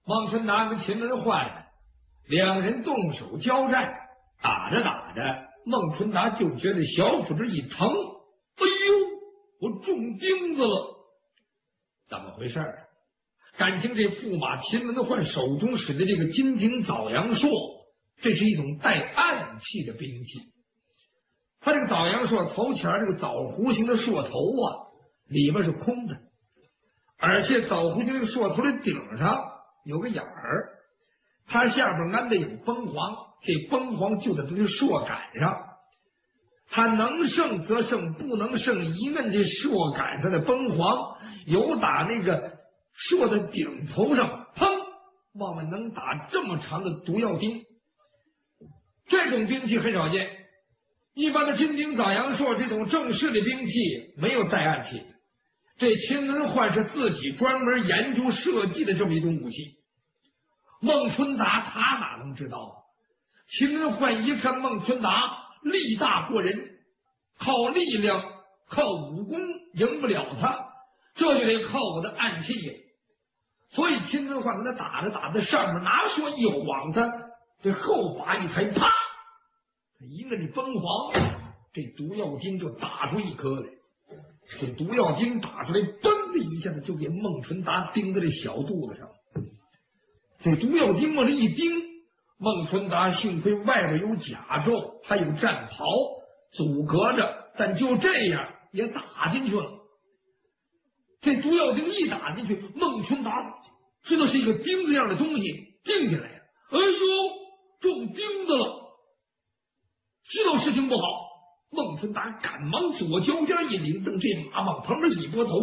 孟春达跟秦文焕两人动手交战，打着打着，孟春达就觉得小腹这一疼，哎呦，我中钉子了，怎么回事啊？感情这驸马秦文焕手中使的这个金顶枣阳槊，这是一种带暗器的兵器。他这个枣阳槊头前这个枣核形的槊头啊，里边是空的，而且枣核形这个槊头的顶上有个眼儿，它下边安的有崩簧，这崩簧就在这个槊杆上，它能胜则胜，不能胜一摁这槊杆上的崩簧，有打那个槊的顶头上，砰，往外能打这么长的毒药钉。这种兵器很少见，一般的金顶枣阳槊这种正式的兵器没有带暗器。这秦文焕是自己专门研究设计的这么一种武器。孟春达他哪能知道啊？秦文焕一看孟春达力大过人，靠力量靠武功赢不了他，这就得靠我的暗器呀。所以秦文焕跟他打着打着，上面拿槊一晃，他这后把一抬，啪，他一个这崩簧，这毒药钉就打出一颗来。这毒药钉打出来，嘣的一下子就给孟春达钉在这小肚子上。这毒药钉往这一钉，孟春达幸亏外边有甲胄，还有战袍阻隔着，但就这样也打进去了。这毒药钉一打进去，孟春达知道是一个钉子样的东西钉进来了，哎呦，中钉子了，知道事情不好。孟春达赶忙左脚尖一领，瞪这马往旁边一拨头，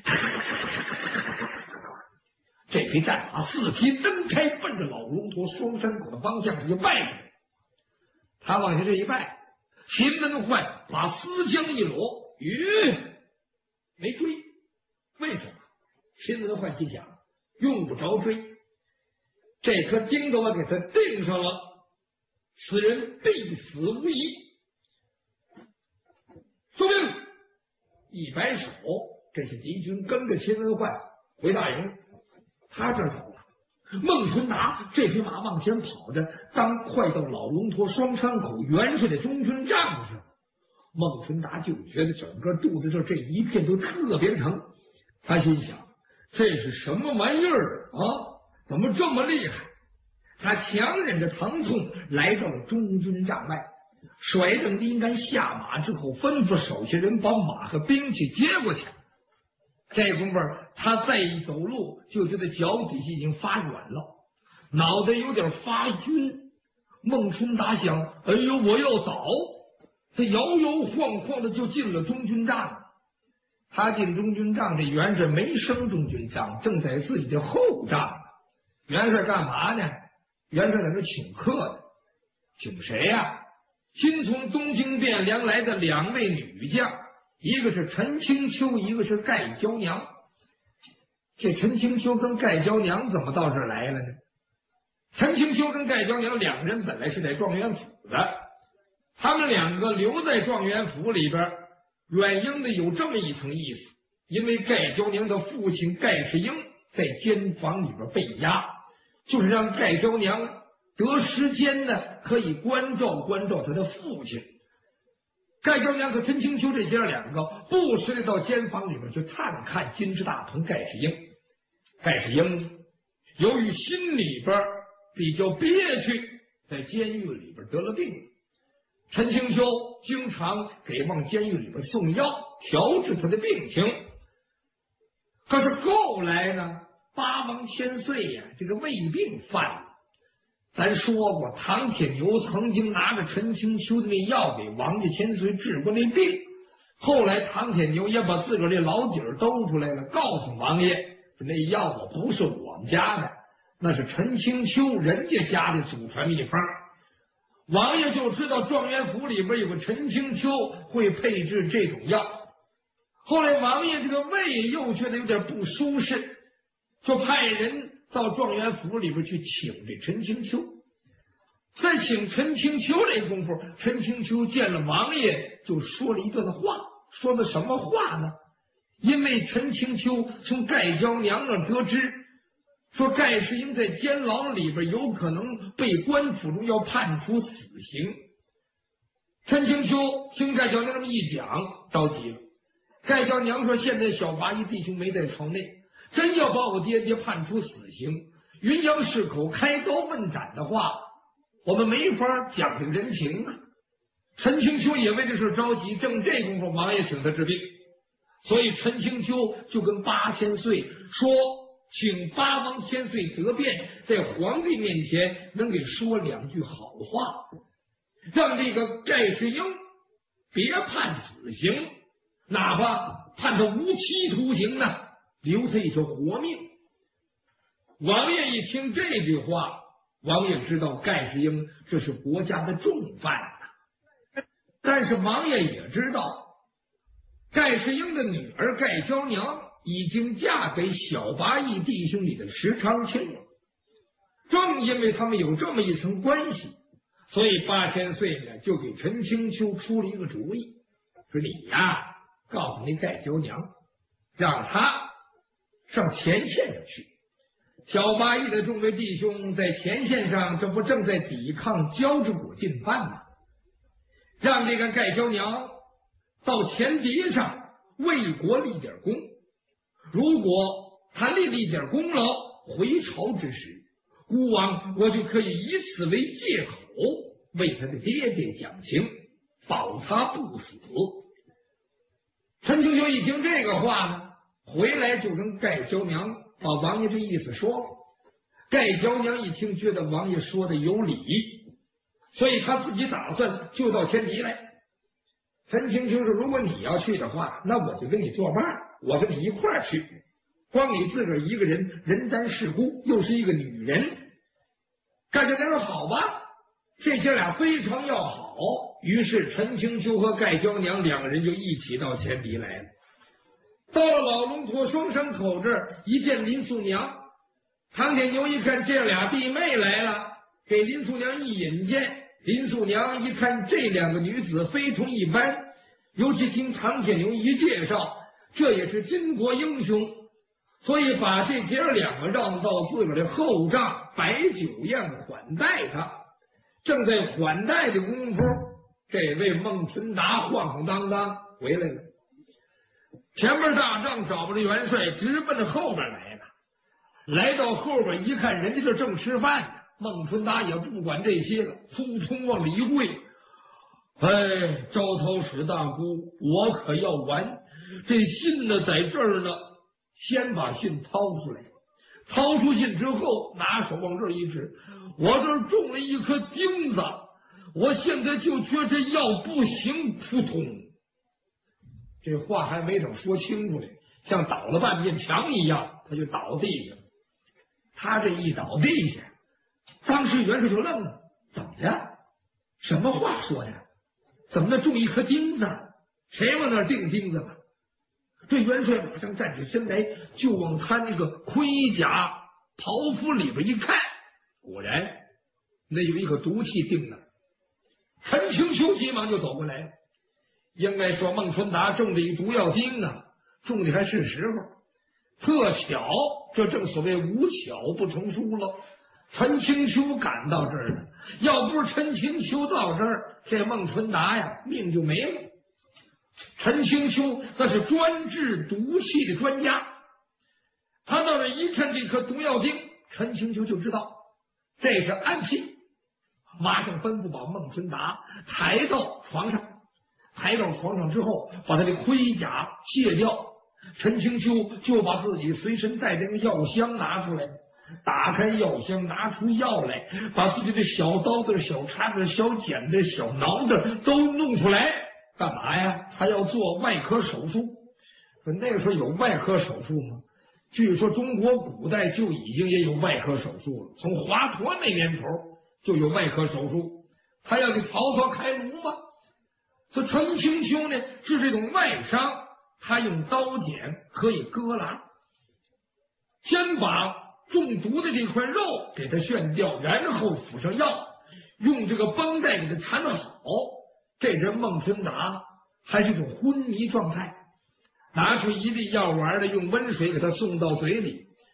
这匹战马四蹄蹬开，奔着老龙头双山口的方向就拜上来。他往下这一拜，秦文焕把丝缰一拢，没追。为什么？秦文焕心想，用不着追，这颗钉子我给他钉上了，此人必死无疑。收兵！一摆手，这些敌军跟着秦文焕回大营。他这儿走了。孟春达这匹马往前跑着，当快到老龙驼双山口元帅的中军帐上，孟春达就觉得整个肚子这一片都特别疼。他心想，这是什么玩意儿啊？怎么这么厉害？他强忍着疼痛来到了中军帐外，甩蹬丁杆下马之后，吩咐手下人把马和兵器接过去。这功夫他再一走路，就觉得脚底下已经发软了，脑袋有点发晕。孟春达想，哎呦，我要倒！他摇摇晃晃的就进了中军帐。他进中军帐，这元帅没升中军帐，正在自己的后帐。元帅干嘛呢？元帅在这请客呢。请谁呀？新从东京汴梁来的两位女将，一个是陈青秋，一个是盖娇娘。这陈青秋跟盖娇娘怎么到这儿来了呢？陈青秋跟盖娇娘两人本来是在状元府的，他们两个留在状元府里边，软硬的有这么一层意思。因为盖娇娘的父亲盖世英在监房里边被押，就是让盖娇娘得时间呢，可以关照关照他的父亲。盖娇娘和陈青秋这姐两个不时的到监房里边去探看金翅大同盖世英。盖世英由于心里边比较憋屈，在监狱里边得了病。陈青秋经常给往监狱里边送药调治他的病情。可是后来呢，八王千岁呀，这个胃病犯了。咱说过，唐铁牛曾经拿着陈青秋的那药给王家千岁治过那病，后来唐铁牛也把自个儿这老底儿兜出来了，告诉王爷说那药啊不是我们家的，那是陈青秋人家家的祖传秘方。王爷就知道状元府里边有个陈青秋会配制这种药。后来王爷这个胃又觉得有点不舒适，就派人到状元府里边去请这陈青秋。在请陈青秋这功夫，陈青秋见了王爷就说了一段话。说的什么话呢？因为陈青秋从盖娇娘那得知说盖世英在监牢里边有可能被官府中要判处死刑。陈清秋听盖娇娘这么一讲，着急了。盖娇娘说：“现在小八一弟兄没在朝内，真要把我爹判处死刑，云阳市口开刀问斩的话，我们没法讲这个人情啊。”陈清秋也为这事着急，正这功夫，王爷请他治病，所以陈清秋就跟八千岁说，请八王千岁得便，在皇帝面前能给说两句好话，让这个盖世英别判死刑，哪怕判他无期徒刑呢，留他一条活命。王爷一听这句话，王爷知道盖世英这是国家的重犯呐，但是王爷也知道盖世英的女儿盖娇娘已经嫁给小八义弟兄里的石长卿了。正因为他们有这么一层关系，所以八千岁呢就给陈清秋出了一个主意，说你呀，告诉那盖娇娘，让他上前线上去。小八义的众位弟兄在前线上，这不正在抵抗焦之谷进犯吗？让这个盖娇娘到前敌上为国立点功，如果他立点功劳，回朝之时，孤王我就可以以此为借口，为他的爹爹讲情，保他不死。陈清秋一听这个话呢，回来就跟盖娇娘把王爷这意思说了。盖娇娘一听，觉得王爷说的有理，所以他自己打算就到前敌来。陈清秋说：“如果你要去的话，那我就跟你作伴，我跟你一块儿去。光你自个儿一个人，人单势孤，又是一个女人。”盖娇娘说：“好吧。”这姐俩非常要好，于是陈清秋和盖娇娘两个人就一起到前敌来了。到了老龙坡双山口这儿，一见林素娘，唐铁牛一看这俩弟妹来了，给林素娘一引荐。林素娘一看这两个女子非同一般，尤其听唐铁牛一介绍，这也是巾帼英雄，所以把这姐两个让到自个儿的后帐，摆酒宴款待他。正在款待的功夫，这位孟春达晃晃荡荡回来了。前面大帐找不着元帅，直奔后边来了。来到后边一看，人家这正吃饭呢。孟春达也不管这些了，匆匆往里一跪：“哎，招讨使大姑，我可要完。这信呢在这儿呢。”先把信掏出来，掏出信之后，拿手往这儿一指：“我这儿中了一颗钉子，我现在就觉这药不行，扑通。”这话还没等说清楚来，像倒了半面墙一样，他就倒地下了。他这一倒地下，当时元帅就愣了：“怎么的？什么话说的？怎么能中一颗钉子？谁往那儿钉钉子了？”这元帅马上站起身来，就往他那个盔甲袍服里边一看，果然那有一个毒气钉那儿。陈清秋急忙就走过来了。应该说孟春达中这一毒药钉啊，中的还是时候，特巧，这正所谓无巧不成书了。陈清秋赶到这儿了，要不是陈清秋到这儿，这孟春达呀命就没了。陈清秋那是专治毒气的专家，他到这一看这颗毒药钉，陈清秋就知道这是暗器，马上吩咐把孟春达抬到床上。抬到床上之后，把他的盔甲卸掉，陈清秋就把自己随身带的那个药箱拿出来，打开药箱，拿出药来，把自己的小刀子、小叉子、小剪子、小挠子都弄出来。干嘛呀？他要做外科手术。说那个时候有外科手术吗？据说中国古代就已经也有外科手术了，从华佗那年头就有外科手术。他要给曹操开颅吗？所以陈清秋呢治这种外伤，他用刀剪可以割拉，先把中毒的这块肉给它炫掉，然后敷上药，用这个绷带给它缠好。这人孟春达还是一种昏迷状态，拿出一粒药丸来，用温水给他送到嘴里，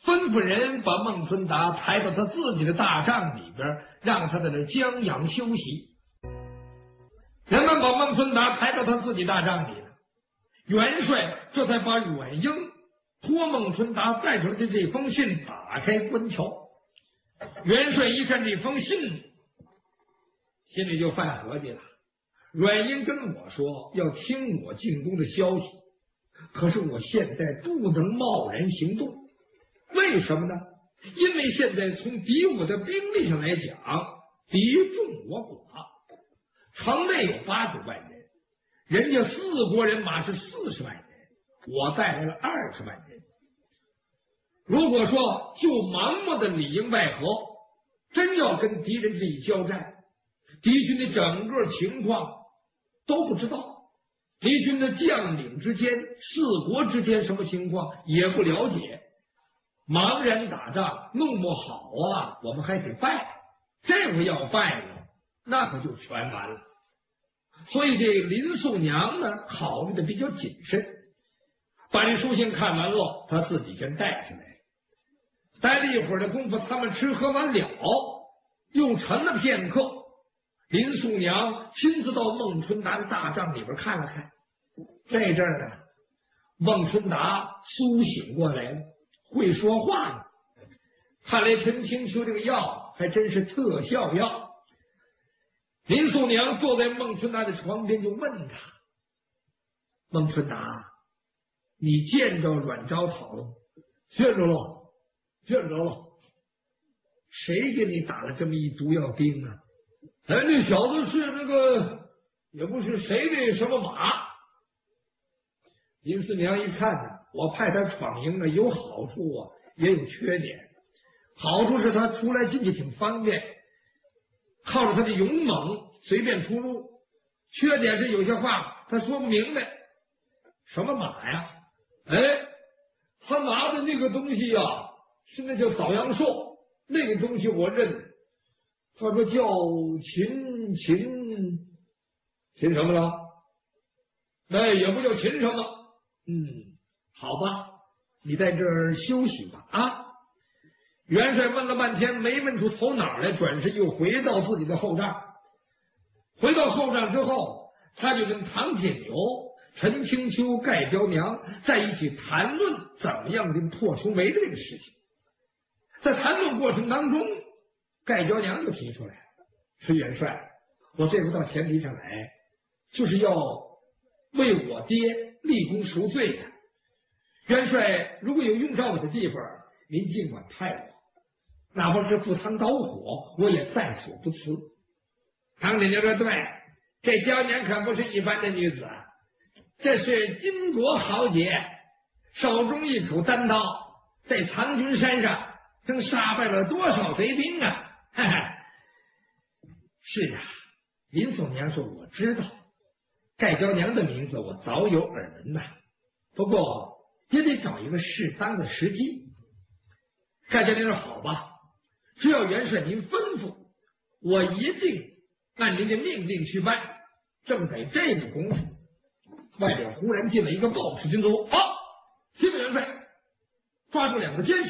吩咐人把孟春达抬到他自己的大帐里边，让他在那将养休息。人们把孟春达抬到他自己大帐里了，元帅这才把阮英托孟春达带出来的这封信打开观瞧。元帅一看这封信，心里就犯合计了。阮英跟我说要听我进宫的消息，可是我现在不能贸然行动。为什么呢？因为现在从敌我的兵力上来讲，敌众我寡，城内有80万人，人家4国人马是40万人，我带来了20万人。如果说就盲目的里应外合，真要跟敌人这一交战，敌军的整个情况都不知道，敌军的将领之间、4国之间什么情况也不了解，茫然打仗弄不好啊，我们还得败。这回要败了，那可就全完了。所以这林素娘呢，考虑的比较谨慎，把这书信看完了，他自己先带下来。待了一会儿的功夫，他们吃喝完了，又沉了片刻。林素娘亲自到孟春达的大帐里边看了看。这阵儿呢，孟春达苏醒过来了，会说话了。看来陈清秋这个药还真是特效药。林素娘坐在孟春达的床边，就问他：“孟春达，你见着阮昭讨了吗？”“见着了，见着了。”“谁给你打了这么一毒药钉啊？”“那小子是那个，也不是谁的什么马。”林素娘一看呢，我派他闯营呢，有好处啊，也有缺点。好处是他出来进去挺方便，靠着他的勇猛随便出入。缺点是有些话他说不明白。什么马呀？他拿的那个东西呀，是那叫扫阳兽，那个东西我认。他说叫秦什么了？那也不叫秦什么。好吧，你在这儿休息吧啊。元帅问了半天没问出头脑来，转身又回到自己的后帐。回到后帐之后，他就跟唐铁牛、陈清秋、盖娇娘在一起谈论怎么样的破重围的这个事情。在谈论过程当中，盖娇娘就提出来：“是元帅，我这回到前提上来，就是要为我爹立功赎罪的。元帅如果有用着我的地方，您尽管派我，哪怕是赴汤蹈火，我也在所不辞。”唐铁牛说：“对，这娇娘可不是一般的女子，这是巾帼豪杰，手中一口单刀，在唐军山上正杀败了多少贼兵啊！”哈哈。是啊，林素娘说：“我知道，盖娇娘的名字我早有耳闻呐，不过也得找一个适当的时机。”盖娇娘说：“好吧，只要元帅您吩咐，我一定按您的命令去办。”正在这个功夫，外边忽然进了一个报事军卒：“启禀元帅，抓住2个奸细。”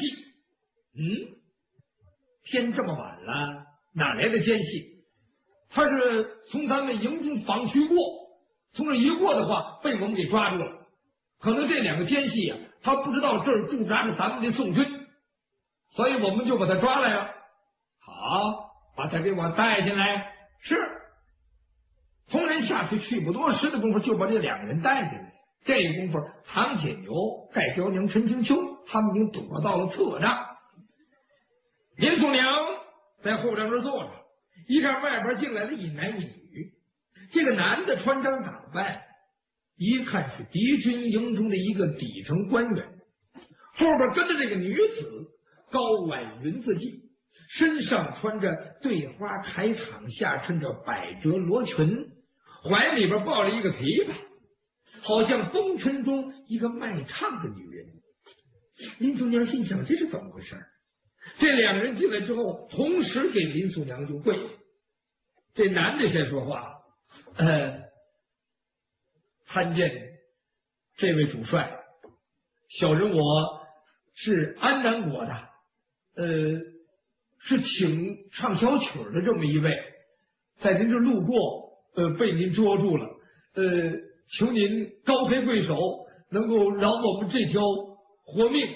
天这么晚了，哪来的奸细？他是从咱们营中访去过，从这一过的话，被我们给抓住了。可能这2个奸细啊，他不知道这儿驻扎着咱们的宋军，所以我们就把他抓来了。好，把他给我带进来。是。同人下去不多时的功夫，就把这2个人带进来。这个功夫，唐铁牛、盖娇娘、陈清秋他们已经躲到了侧帐。林素娘在后帐这坐着，一看外边进来了一男一女。这个男的穿装打扮，一看是敌军营中的一个底层官员，后边跟着这个女子高挽云字髻，身上穿着对花铠氅，下衬着百褶罗裙，怀里边抱着一个琵琶，好像风尘中一个卖唱的女人。林素娘心想，这是怎么回事？这2个人进来之后，同时给林素娘就跪下。这男的先说话：“参见这位主帅，小人我是安南国的，是请唱小曲的这么一位，在您这路过，被您捉住了，求您高抬贵手，能够饶我们这条活命。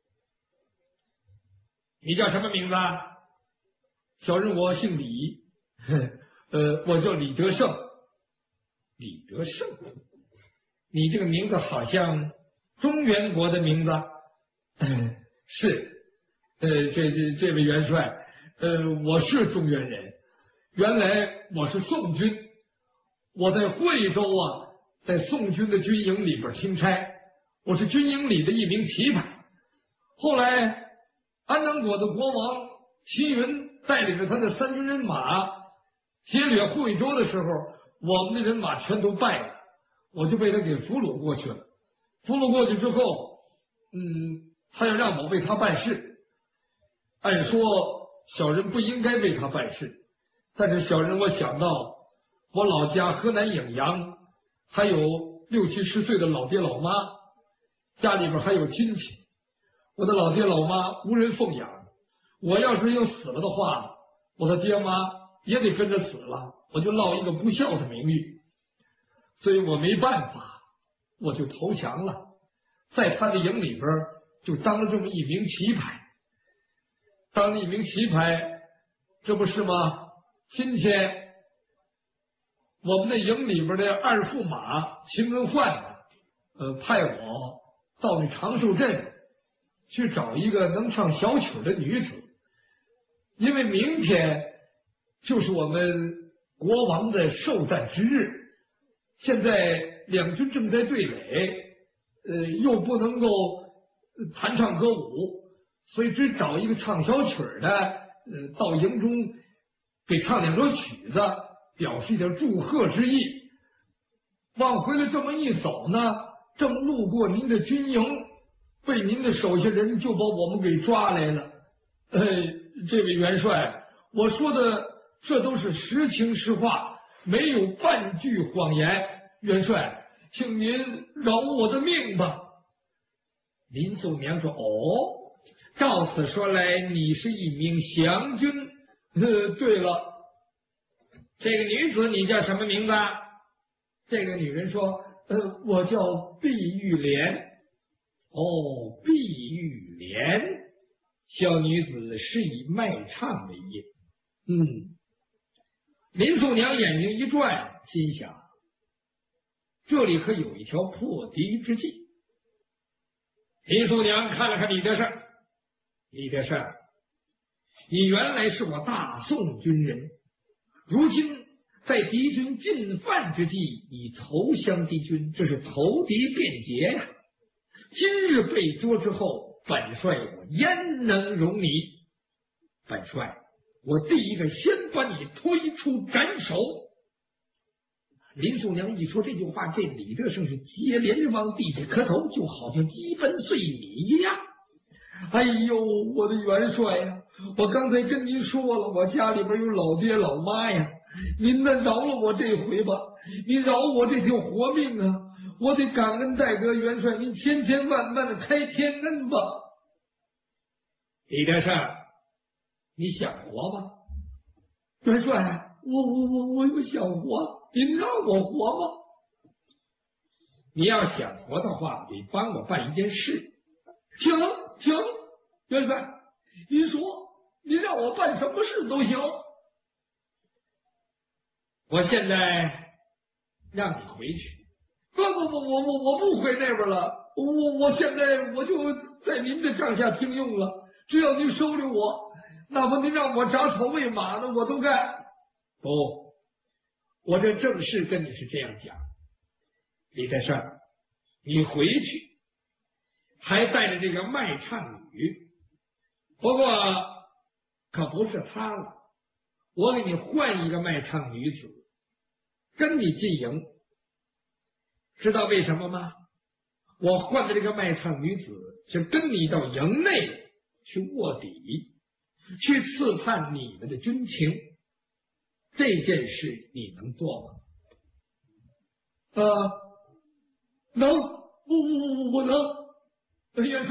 你叫什么名字啊？小人我姓李，我叫李德胜。李德胜，你这个名字好像中原国的名字。是，这位元帅，我是中原人，原来我是宋军，我在惠州啊，在宋军的军营里边听差，我是军营里的一名棋牌。后来安南国的国王齐云带领着他的3军人马劫掠惠州的时候，我们的人马全都败了，我就被他给俘虏过去了。俘虏过去之后，他要让我为他办事。按说小人不应该为他办事，但是小人我想到我老家河南颍阳还有60、70岁的老爹老妈，家里边还有亲戚，我的老爹老妈无人奉养，我要是死了的话，我的爹妈也得跟着死了，我就落一个不孝的名誉，所以我没办法，我就投降了，在他的营里边就当了这么一名棋牌。当了一名棋牌，这不是吗？今天我们的营里边的二驸马秦文焕派我到那长寿镇去找一个能唱小曲的女子，因为明天就是我们国王的寿诞之日，现在两军正在对垒，又不能够弹唱歌舞，所以只找一个唱小曲的，到营中给唱2首曲子，表示一点祝贺之意。往回来这么一走呢，正路过您的军营，被您的手下人就把我们给抓来了。这位元帅，我说的这都是实情实话，没有半句谎言。元帅，请您饶我的命吧。林素娘说：“哦，照此说来，你是一名降军。对了，这个女子你叫什么名字？”这个女人说：“我叫碧玉莲。”哦，碧玉莲，小女子是以卖唱为业。林素娘眼睛一转，心想：这里可有一条破敌之计。林素娘看了看李德胜，李德胜，你原来是我大宋军人，如今在敌军进犯之际，你投降敌军，这是投敌变节呀。今日被捉之后，本帅我焉能容你？本帅，我第一个先把你推出斩首。林素娘一说这句话，这李德胜是接连往地下磕头，就好像鸡粪碎米一样。哎呦，我的元帅呀，我刚才跟您说了，我家里边有老爹老妈呀，您呢饶了我这回吧，您饶我这条活命啊，我得感恩戴德元帅您千千万万的开天恩吧。李德胜，你想活吗？元帅，我有想活，您让我活吗？你要想活的话，得帮我办一件事。行，元帅，您说，您让我办什么事都行。我现在让你回去。不，我不回那边了。我现在我就在您的帐下听用了。只要您收留我，哪怕您让我铡草喂马呢，我都干。不，我这正式跟你是这样讲。李德胜，你回去还带着这个卖唱女，不过可不是她了，我给你换一个卖唱女子跟你进营。知道为什么吗？我换的这个卖唱女子是跟你到营内去卧底，去刺探你们的军情，这件事你能做吗？能，我能。元帅，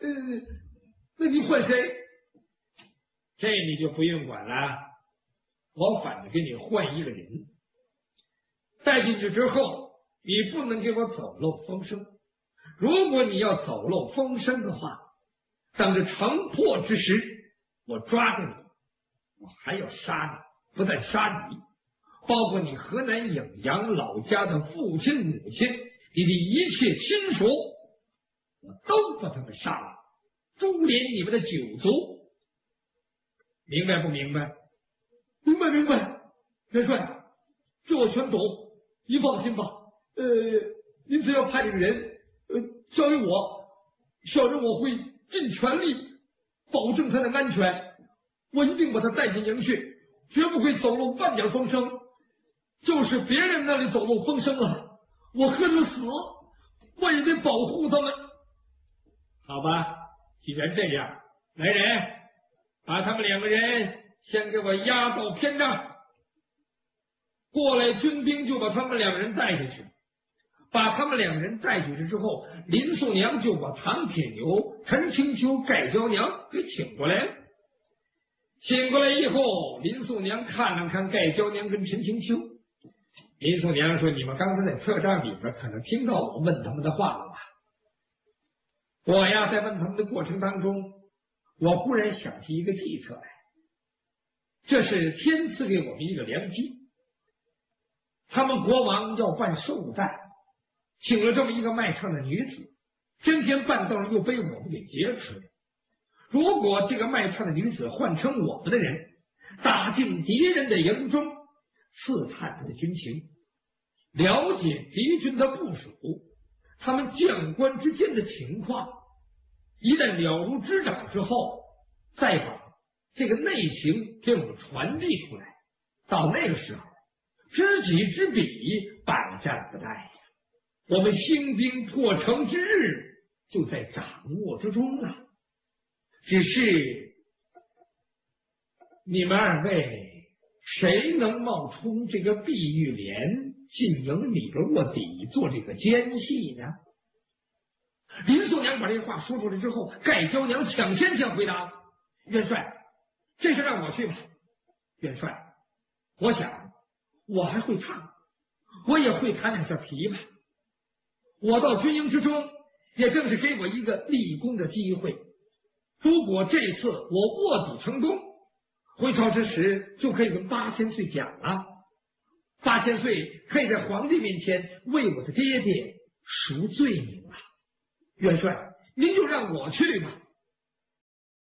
那你换谁？这你就不用管了，我反正给你换一个人。带进去之后，你不能给我走漏风声。如果你要走漏风声的话，等着城破之时，我抓住你，我还要杀你，不但杀你，包括你河南颍阳老家的父亲母亲，你的一切亲属，我都把他们杀了，株连你们的九族，明白不明白？明白明白，元帅，这我全懂，您放心吧。您只要派这个人，交给我，小人我会尽全力保证他的安全，我一定把他带进营去，绝不会走漏半点风声。就是别人那里走漏风声了，我喝着死，我也得保护他们。好吧，既然这样，来人，把他们2个人先给我押到偏帐，过来军兵就把他们2人带下去。把他们2人带下去之后，林素娘就把唐铁牛、陈青秋、盖娇娘给请过来了。请过来以后，林素娘看了看盖娇娘跟陈青秋。林素娘说：“你们刚才在车站里边可能听到我问他们的话了吧？我呀，在问他们的过程当中，我忽然想起一个计策来。这是天赐给我们一个良机。他们国王要办寿诞，请了这么一个卖唱的女子，偏偏半道上又被我们给劫持了。如果这个卖唱的女子换成我们的人，打进敌人的营中，刺探他的军情，了解敌军的部署，他们将官之间的情况，一旦了如指掌之后，再把这个内情给我们传递出来，到那个时候，知己知彼，百战不殆呀。我们兴兵破城之日就在掌握之中了。只是你们2位谁能冒充这个碧玉莲进营里边卧底做这个奸细呢？林素娘把这话说出来之后，盖娇娘抢先回答：“元帅，这事让我去吧。元帅，我想我还会唱，我也会弹2下琵琶。我到军营之中，也正是给我一个立功的机会。如果这次我卧底成功，回朝之时就可以跟8000岁讲了。8000岁可以在皇帝面前为我的爹爹赎罪名了。元帅，您就让我去吧。”